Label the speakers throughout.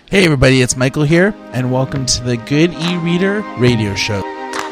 Speaker 1: Hey everybody, it's Michael here, and welcome to the Good E-Reader Radio Show.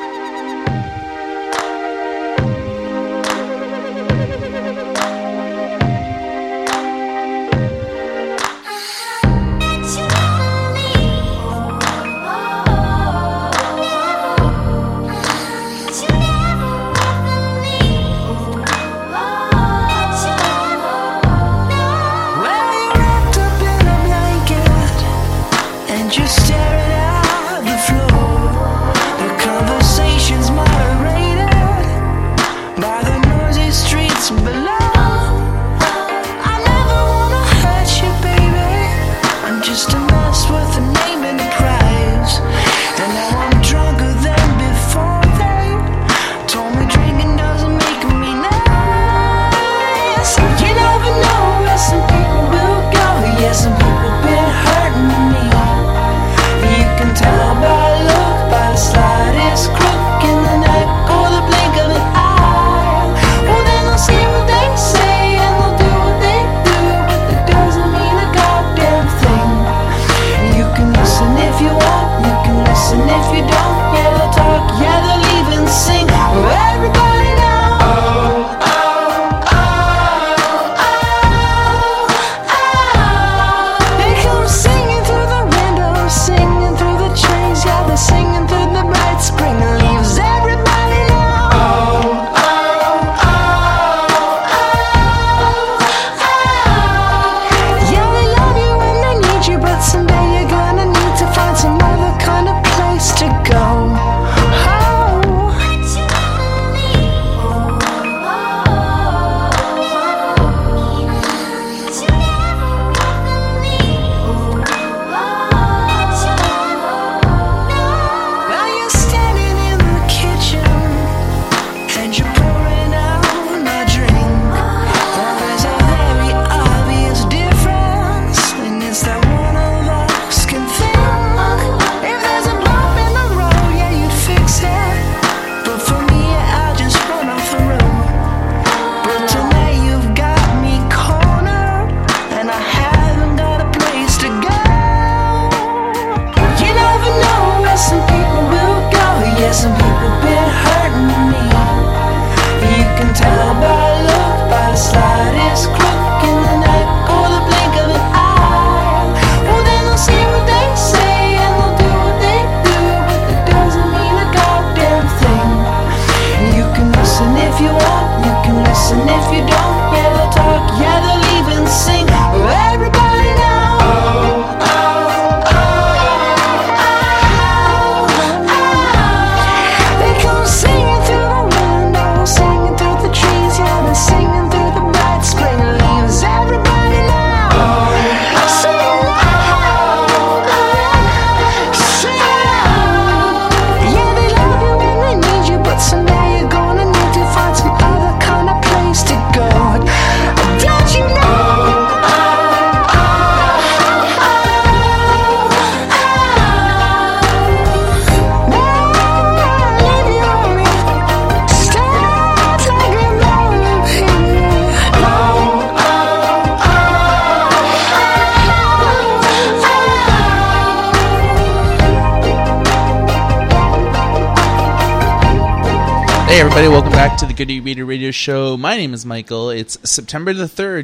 Speaker 1: Hey everybody, welcome back to the Good E-Reader Radio Show. My name is Michael. It's September the 3rd,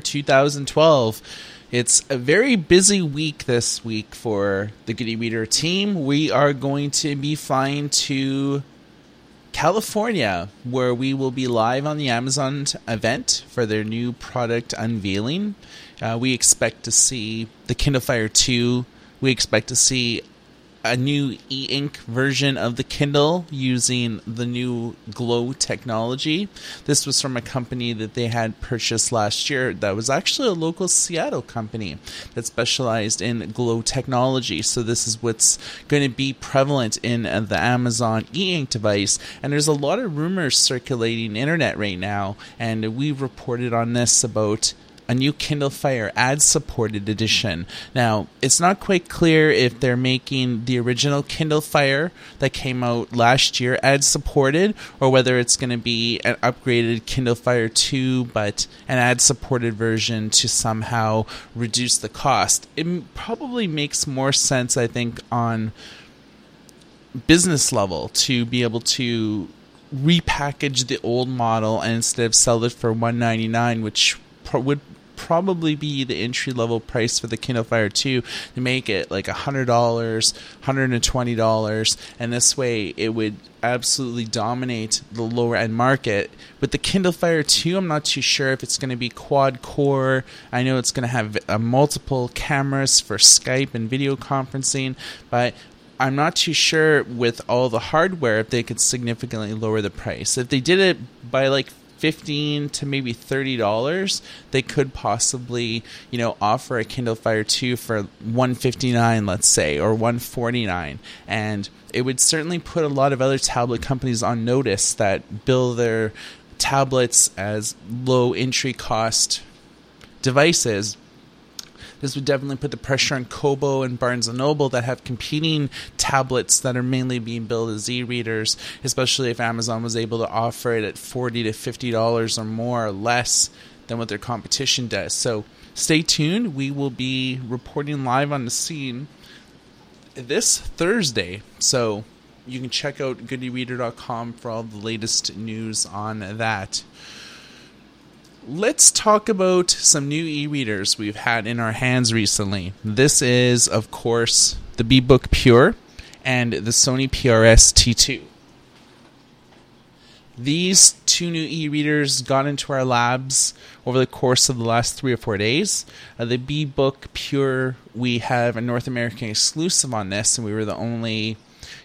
Speaker 1: 2012. It's a very busy week this week for the Good E-Reader team. We are going to be flying to California, where we will be live on the Amazon event for their new product unveiling. We expect to see the Kindle Fire 2. We expect to see a new e-ink version of the Kindle using the new Glow technology. This was from a company that they had purchased last year that was actually a local Seattle company that specialized in Glow technology. So this is what's going to be prevalent in the Amazon e-ink device. And there's a lot of rumors circulating internet right now, and we've reported on this about a new Kindle Fire ad-supported edition. Now, it's not quite clear if they're making the original Kindle Fire that came out last year ad-supported, or whether it's going to be an upgraded Kindle Fire 2, but an ad-supported version to somehow reduce the cost. It probably makes more sense, I think, on business level to be able to repackage the old model and instead of sell it for $199, which would probably be the entry level price for the Kindle Fire 2, to make it like $100, $120, and this way it would absolutely dominate the lower end market. With the Kindle Fire 2, I'm not too sure if it's going to be quad core. I know it's going to have multiple cameras for Skype and video conferencing, but I'm not too sure with all the hardware if they could significantly lower the price. If they did it by like $15 to maybe $30, they could possibly, offer a Kindle Fire 2 for $159, let's say, or $149, and it would certainly put a lot of other tablet companies on notice that bill their tablets as low entry cost devices. This would definitely put the pressure on Kobo and Barnes & Noble that have competing tablets that are mainly being billed as e-readers, especially if Amazon was able to offer it at $40 to $50 or more or less than what their competition does. So stay tuned. We will be reporting live on the scene this Thursday. So you can check out goodereader.com for all the latest news on that. Let's talk about some new e-readers we've had in our hands recently. This is, of course, the BeBook Pure and the Sony PRS T2. These two new e-readers got into our labs over the course of the last 3 or 4 days. The BeBook Pure, we have a North American exclusive on this, and we were the only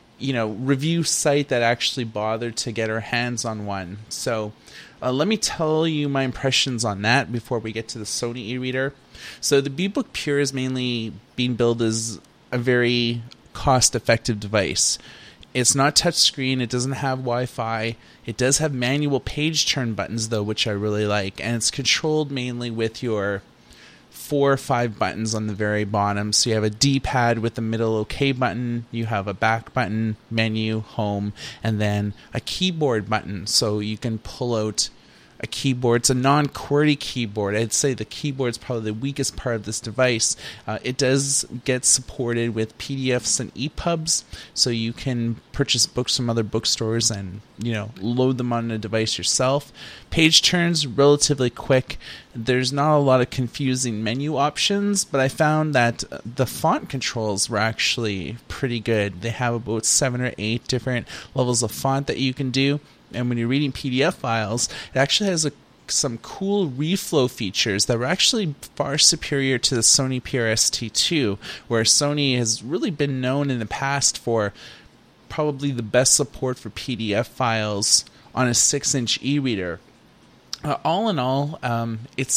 Speaker 1: review site that actually bothered to get our hands on one. So let me tell you my impressions on that before we get to the Sony e-reader. So the BeBook Pure is mainly being billed as a very cost-effective device. It's not touchscreen. It doesn't have Wi-Fi. It does have manual page turn buttons, though, which I really like. And it's controlled mainly with your 4 or 5 buttons on the very bottom. So you have a D-pad with the middle OK button, you have a back button, menu, home, and then a keyboard button. So you can pull out a keyboard. It's a non-QWERTY keyboard. I'd say the keyboard is probably the weakest part of this device. It does get supported with PDFs and EPUBs, so you can purchase books from other bookstores and load them on a device yourself. Page turns relatively quick. There's not a lot of confusing menu options, but I found that the font controls were actually pretty good. They have about 7 or 8 different levels of font that you can do. And when you're reading PDF files, it actually has some cool reflow features that were actually far superior to the Sony PRS T2, where Sony has really been known in the past for probably the best support for PDF files on a 6-inch e-reader. All in all, it's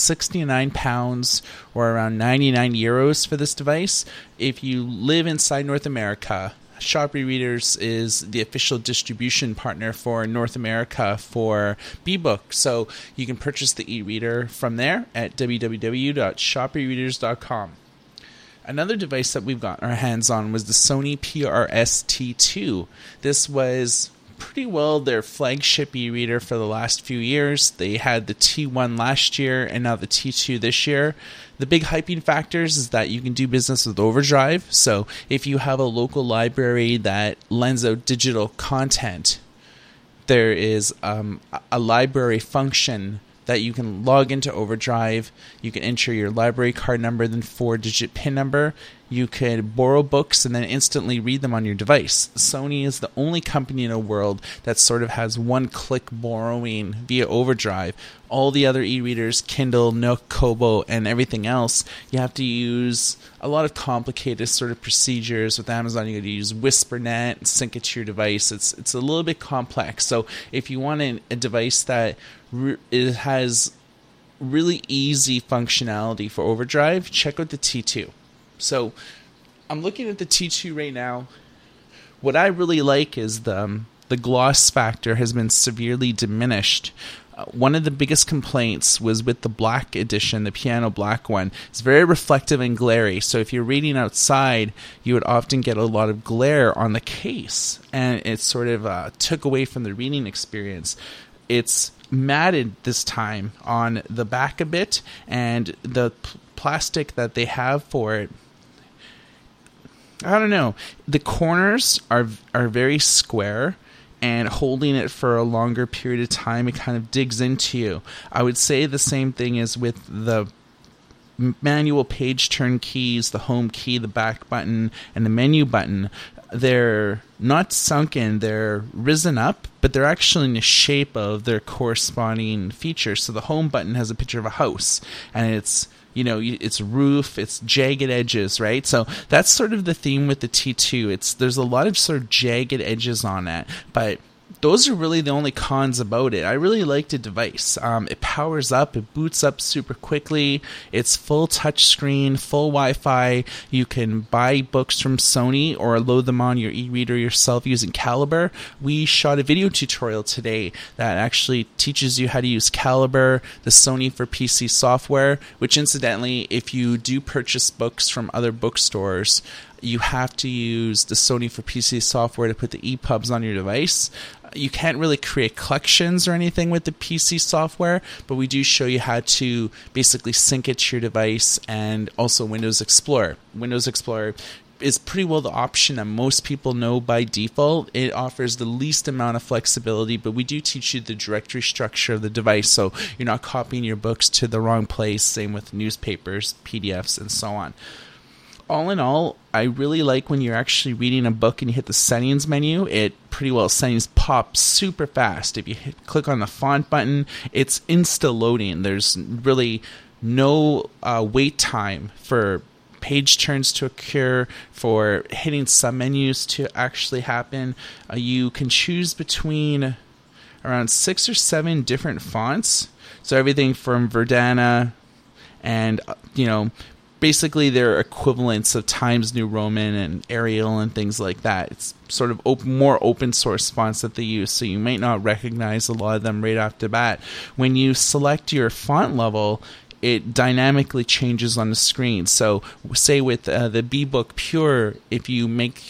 Speaker 1: £69 or around €99 for this device. If you live inside North America, Shop eReaders is the official distribution partner for North America for BeBook. So you can purchase the e-reader from there at www.shopereaders.com. Another device that we've got our hands on was the Sony PRS T2. This was pretty well their flagship e-reader for the last few years. They had the T1 last year and now the T2 this year. The big hyping factors is that you can do business with Overdrive. So if you have a local library that lends out digital content, there is a library function that you can log into Overdrive. You can enter your library card number, then 4-digit PIN number. You could borrow books and then instantly read them on your device. Sony is the only company in the world that sort of has one-click borrowing via Overdrive. All the other e-readers, Kindle, Nook, Kobo, and everything else, you have to use a lot of complicated sort of procedures. With Amazon, you got to use WhisperNet and sync it to your device. It's a little bit complex. So if you want a device that it has really easy functionality for Overdrive, check out the T2. So I'm looking at the T2 right now. What I really like is the gloss factor has been severely diminished One of the biggest complaints was with the black edition, the piano black one. It's very reflective and glary. So if you're reading outside, you would often get a lot of glare on the case, and it sort of took away from the reading experience. It's matted this time on the back a bit, and the plastic that they have for it, I don't know. The corners are very square, and holding it for a longer period of time, it kind of digs into you. I would say the same thing is with the manual page turn keys, the home key, the back button, and the menu button. They're not sunken, they're risen up, but they're actually in the shape of their corresponding features. So the home button has a picture of a house, and it's roof, it's jagged edges, right? So that's sort of the theme with the T2. There's a lot of sort of jagged edges on it, but those are really the only cons about it. I really like the device. It powers up, it boots up super quickly. It's full touchscreen, full Wi-Fi. You can buy books from Sony or load them on your e-reader yourself using Calibre. We shot a video tutorial today that actually teaches you how to use Calibre, the Sony for PC software, which incidentally, if you do purchase books from other bookstores, you have to use the Sony for PC software to put the EPUBs on your device. You can't really create collections or anything with the PC software, but we do show you how to basically sync it to your device, and also Windows Explorer. Windows Explorer is pretty well the option that most people know by default. It offers the least amount of flexibility, but we do teach you the directory structure of the device, so you're not copying your books to the wrong place. Same with newspapers, PDFs, and so on. All in all, I really like when you're actually reading a book and you hit the settings menu, settings pop super fast. If you click on the font button, it's insta-loading. There's really no wait time for page turns to occur, for hitting submenus to actually happen. You can choose between around 6 or 7 different fonts. So everything from Verdana and, basically they're equivalents of Times New Roman and Arial and things like that. It's sort of more open source fonts that they use, so you might not recognize a lot of them right off the bat. When you select your font level, it dynamically changes on the screen. So say with the B-Book Pure, if you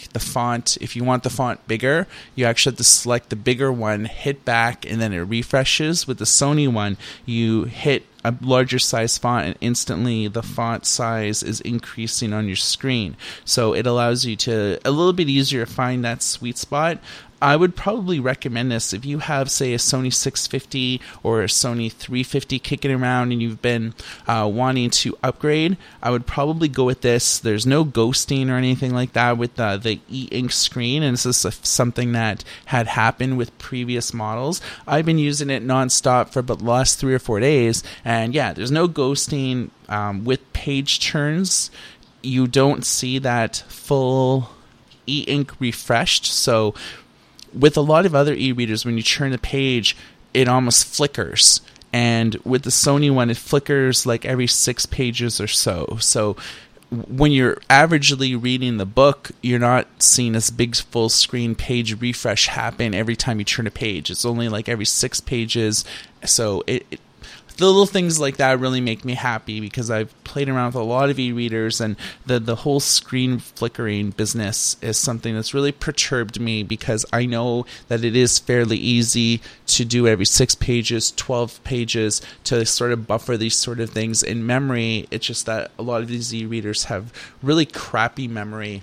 Speaker 1: want the font bigger, you actually have to select the bigger one, hit back, and then it refreshes. With the Sony one, you hit a larger size font, and instantly the font size is increasing on your screen. So it allows you to a little bit easier find that sweet spot. I would probably recommend this if you have, say, a Sony 650 or a Sony 350 kicking around and you've been wanting to upgrade. I would probably go with this. There's no ghosting or anything like that with the e-ink screen, and this is something that had happened with previous models. I've been using it nonstop for about the last 3 or 4 days, and yeah, there's no ghosting. With page turns, you don't see that full e-ink refreshed, so with a lot of other e-readers, when you turn the page, it almost flickers. And with the Sony one, it flickers like every 6 pages or so. So when you're averagely reading the book, you're not seeing this big full screen page refresh happen every time you turn a page. It's only like every 6 pages. So the little things like that really make me happy, because I've played around with a lot of e-readers, and the whole screen flickering business is something that's really perturbed me, because I know that it is fairly easy to do every 6 pages, 12 pages, to sort of buffer these sort of things in memory. It's just that a lot of these e-readers have really crappy memory.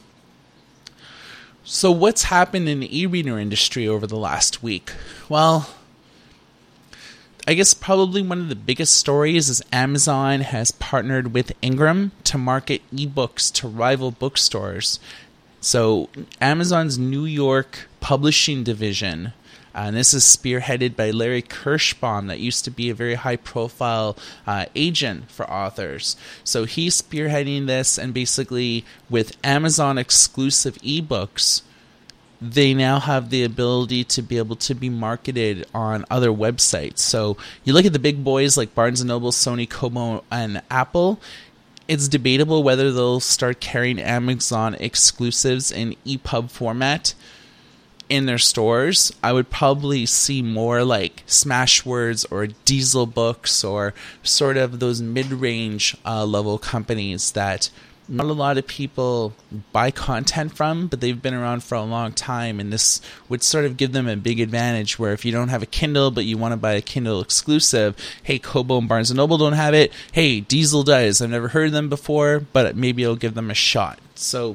Speaker 1: So what's happened in the e-reader industry over the last week? Well, I guess probably one of the biggest stories is Amazon has partnered with Ingram to market ebooks to rival bookstores. So Amazon's New York publishing division, and this is spearheaded by Larry Kirschbaum, that used to be a very high-profile agent for authors. So he's spearheading this, and basically with Amazon-exclusive ebooks, they now have the ability to be able to be marketed on other websites. So you look at the big boys like Barnes & Noble, Sony, Kobo, and Apple. It's debatable whether they'll start carrying Amazon exclusives in EPUB format. in their stores, I would probably see more like Smashwords or Diesel Books or sort of those mid-range level companies that not a lot of people buy content from, but they've been around for a long time, and this would sort of give them a big advantage where if you don't have a Kindle but you want to buy a Kindle exclusive, hey, Kobo and Barnes & Noble don't have it, hey, Diesel does. I've never heard of them before, but maybe it'll give them a shot. So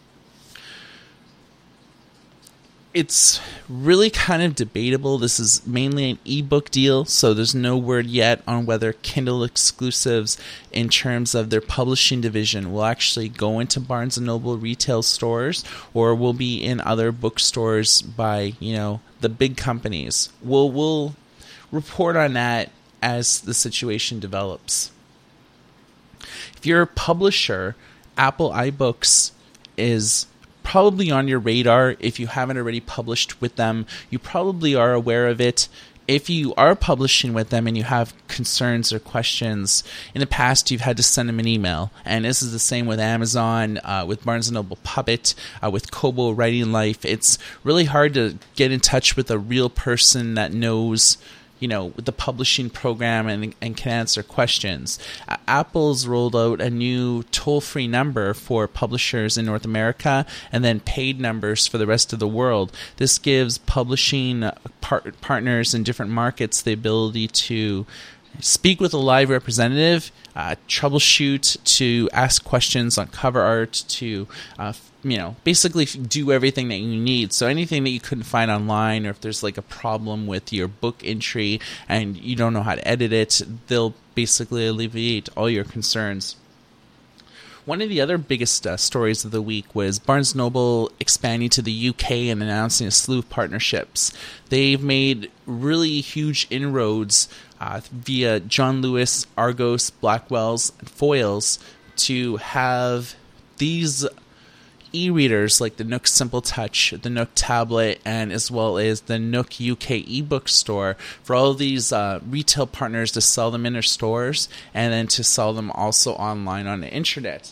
Speaker 1: it's really kind of debatable. This is mainly an ebook deal, so there's no word yet on whether Kindle exclusives in terms of their publishing division will actually go into Barnes & Noble retail stores or will be in other bookstores by, the big companies. We'll report on that as the situation develops. If you're a publisher, Apple iBooks is probably on your radar. If you haven't already published with them, you probably are aware of it. If you are publishing with them and you have concerns or questions, in the past you've had to send them an email. And this is the same with Amazon, with Barnes & Noble Puppet, with Kobo Writing Life. It's really hard to get in touch with a real person that knows the publishing program and can answer questions. Apple's rolled out a new toll-free number for publishers in North America and then paid numbers for the rest of the world. This gives publishing partners in different markets the ability to speak with a live representative, troubleshoot, to ask questions on cover art, to basically do everything that you need. So anything that you couldn't find online, or if there's like a problem with your book entry and you don't know how to edit it, they'll basically alleviate all your concerns. One of the other biggest stories of the week was Barnes & Noble expanding to the UK and announcing a slew of partnerships. They've made really huge inroads via John Lewis, Argos, Blackwell's, and Foyles to have these e-readers like the Nook Simple Touch, the Nook Tablet, and as well as the Nook UK ebook store for all of these retail partners to sell them in their stores and then to sell them also online on the internet.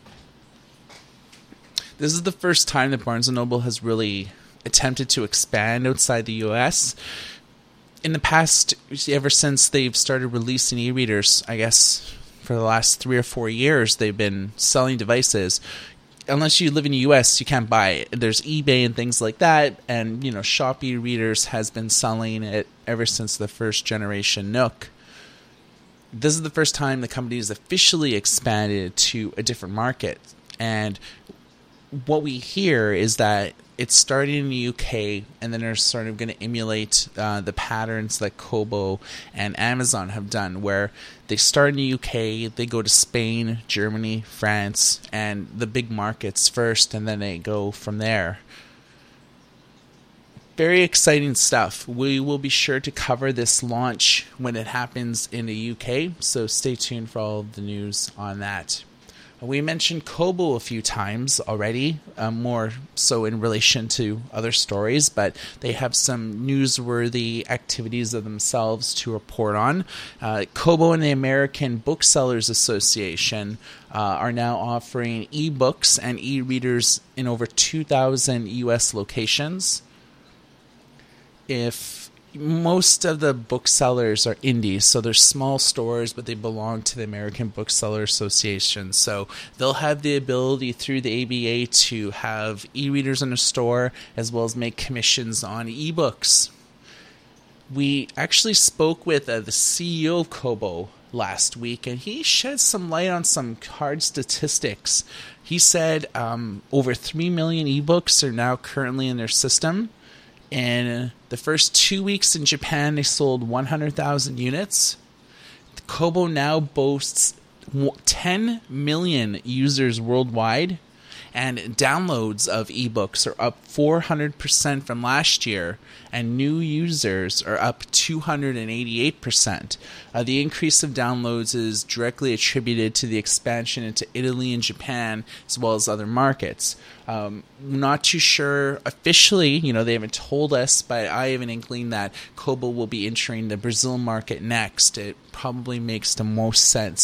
Speaker 1: This is the first time that Barnes & Noble has really attempted to expand outside the US. In the past, ever since they've started releasing e-readers, I guess for the last 3 or 4 years, they've been selling devices. Unless you live in the US, you can't buy it. There's eBay and things like that, and Shop e-readers has been selling it ever since the first generation Nook. This is the first time the company has officially expanded to a different market, and what we hear is that it's starting in the UK, and then they're sort of going to emulate the patterns that Kobo and Amazon have done, where they start in the UK, they go to Spain, Germany, France, and the big markets first, and then they go from there. Very exciting stuff. We will be sure to cover this launch when it happens in the UK, so stay tuned for all of the news on that. We mentioned Kobo a few times already, more so in relation to other stories, but they have some newsworthy activities of themselves to report on. Kobo and the American Booksellers Association are now offering ebooks and e-readers in over 2,000 U.S. locations. Most of the booksellers are indies, so they're small stores, but they belong to the American Bookseller Association. So they'll have the ability through the ABA to have e-readers in a store, as well as make commissions on ebooks. We actually spoke with the CEO of Kobo last week, and he shed some light on some hard statistics. He said over 3 million ebooks are now currently in their system. In the first 2 weeks in Japan, they sold 100,000 units. Kobo now boasts 10 million users worldwide, and downloads of ebooks are up 400% from last year, and new users are up 288%. The increase of downloads is directly attributed to the expansion into Italy and Japan, as well as other markets. Not too sure officially, they haven't told us, but I have an inkling that Kobo will be entering the Brazil market next. It probably makes the most sense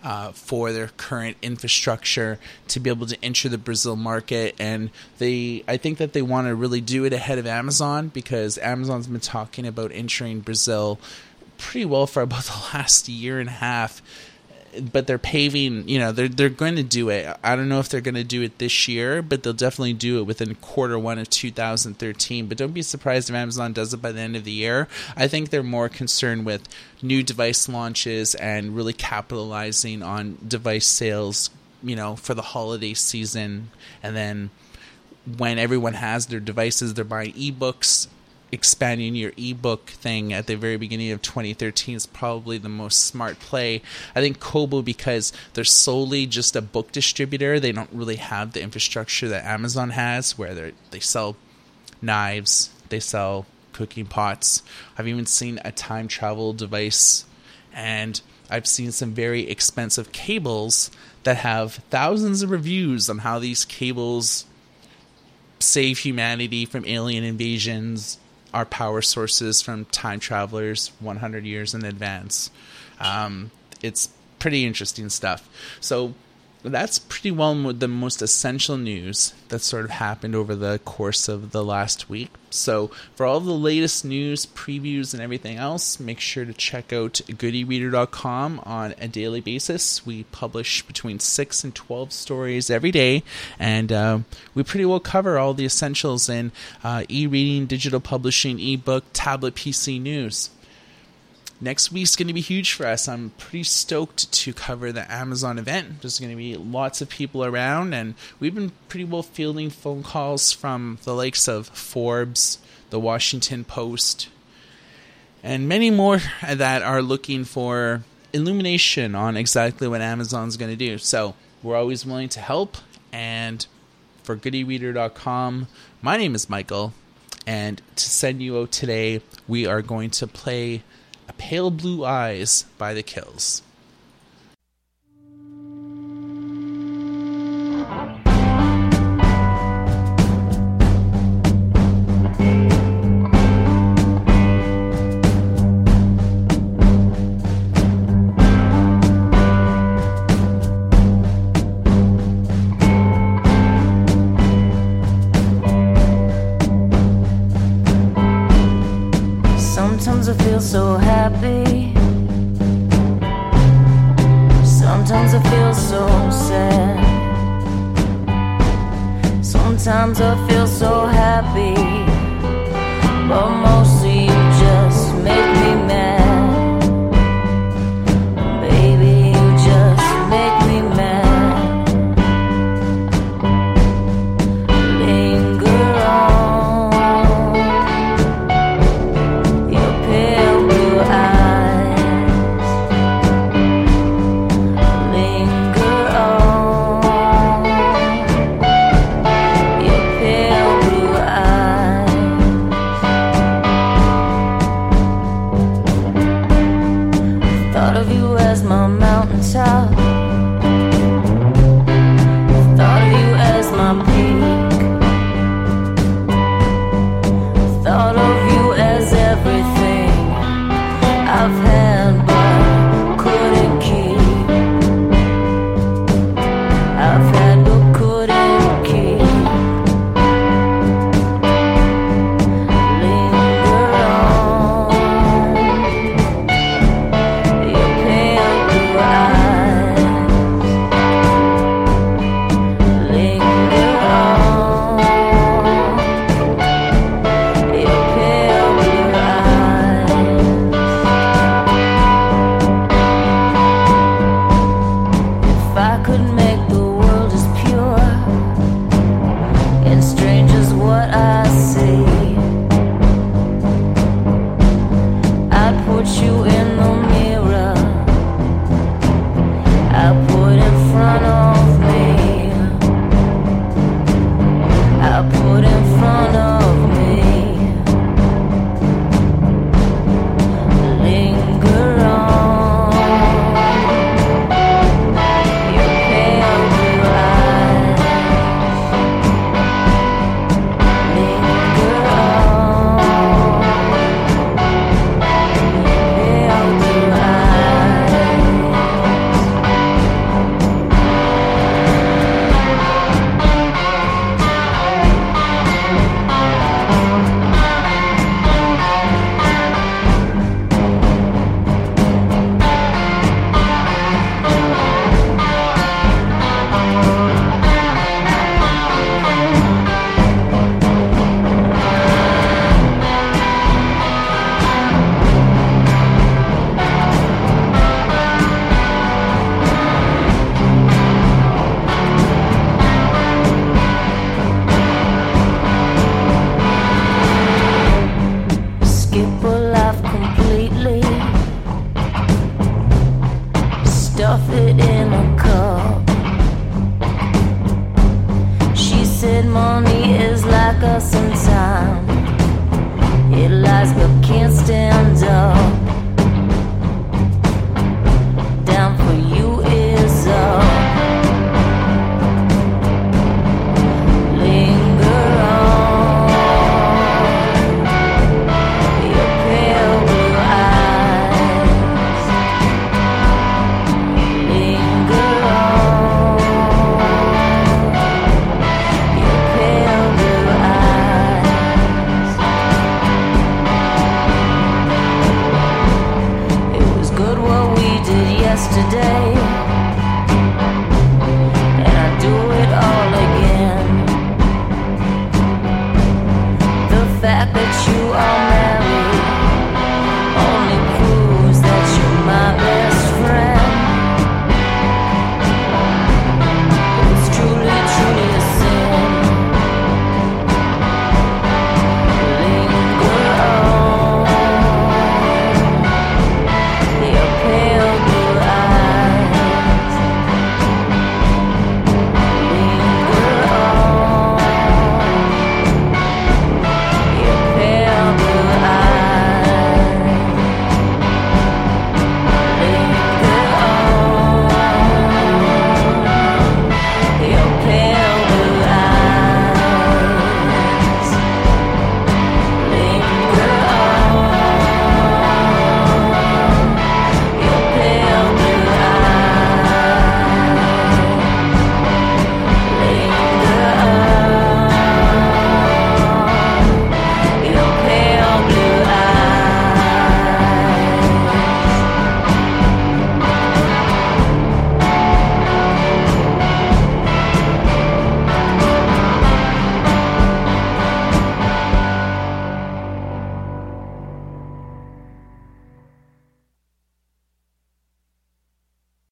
Speaker 1: for their current infrastructure to be able to enter the Brazil market. And I think that they want to really do it ahead of Amazon, because Amazon's been talking about entering Brazil pretty well for about the last year and a half. But they're paving, they're going to do it. I don't know if they're going to do it this year, but they'll definitely do it within Q1 of 2013. But don't be surprised if Amazon does it by the end of the year. I think they're more concerned with new device launches and really capitalizing on device sales, for the holiday season. And then when everyone has their devices, they're buying ebooks. Expanding your ebook thing at the very beginning of 2013 is probably the most smart play. I think Kobo, because they're solely just a book distributor, they don't really have the infrastructure that Amazon has, where they sell knives, they sell cooking pots. I've even seen a time travel device, and I've seen some very expensive cables that have thousands of reviews on how these cables save humanity from alien invasions, our power sources from time travelers 100 years in advance. It's pretty interesting stuff. So that's pretty well the most essential news that sort of happened over the course of the last week. So for all the latest news, previews, and everything else, make sure to check out goodyreader.com on a daily basis. We publish between 6 and 12 stories every day, and we pretty well cover all the essentials in e-reading, digital publishing, ebook, tablet, PC news. Next week's going to be huge for us. I'm pretty stoked to cover the Amazon event. There's going to be lots of people around, and we've been pretty well fielding phone calls from the likes of Forbes, the Washington Post, and many more that are looking for illumination on exactly what Amazon's going to do. So we're always willing to help. And for goodyreader.com, my name is Michael, and to send you out today, we are going to play A Pale Blue Eyes by The Kills.
Speaker 2: Sometimes I feel so happy. Sometimes I feel so sad. Sometimes I feel so happy, but mostly you just make me mad. Baby, you just make me mad. Linger on your pale blue eyes. Linger on your pale blue eyes. Thought of you as my mountaintop. Thought of you as my peak. Thought of you as everything I've had but couldn't keep. I've had but couldn't keep. Linger on your pale blue eyes. Linger on your pale blue eyes. If I could make the world as pure and strange as what I see, I'd put you in the mirror. I'd put in front of me. I'd put in front of me. Linger on your pale blue eyes. Linger on your pale blue eyes. money is like us in time. It lies but can't stand up.